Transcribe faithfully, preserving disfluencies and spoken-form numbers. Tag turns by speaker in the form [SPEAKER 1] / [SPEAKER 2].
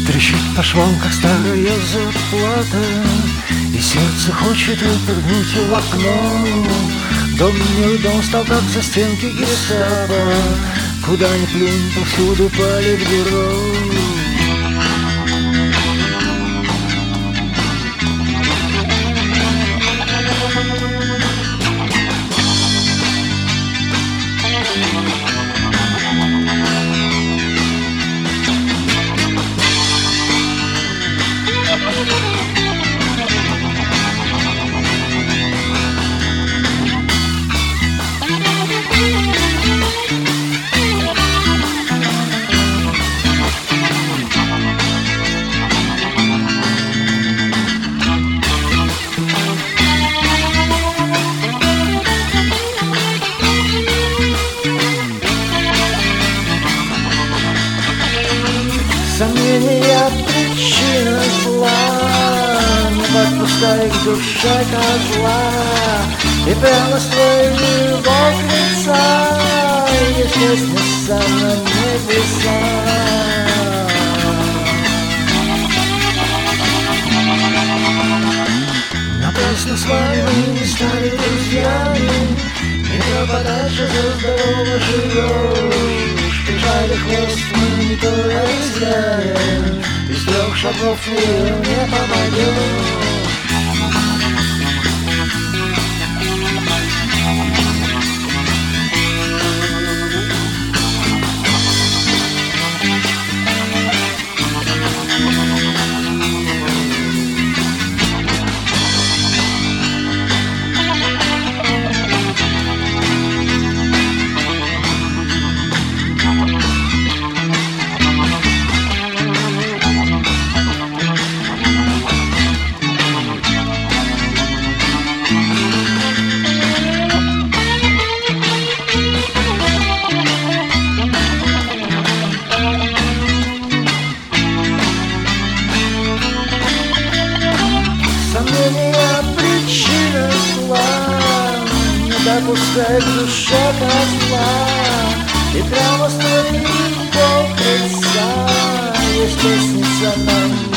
[SPEAKER 1] Трещит по швам, как старая зарплата, и сердце хочет выпрыгнуть в окно. Дом милый дом стал, как за стенки гестапо, куда ни плюнь, повсюду политбюро. Сомнения — причина зла, не подпускай к душе козла, и прямо с твоего лица есть лестница на небеса. Напрасно с вами мы не стали друзьями, не пропадать же за здорово живешь. Прижали хвост мы не то разъяем, из трех шагов мир не помогет. Сомнения — причина зла, не допускай к душе козла, и прямо с твоего лица есть лестница на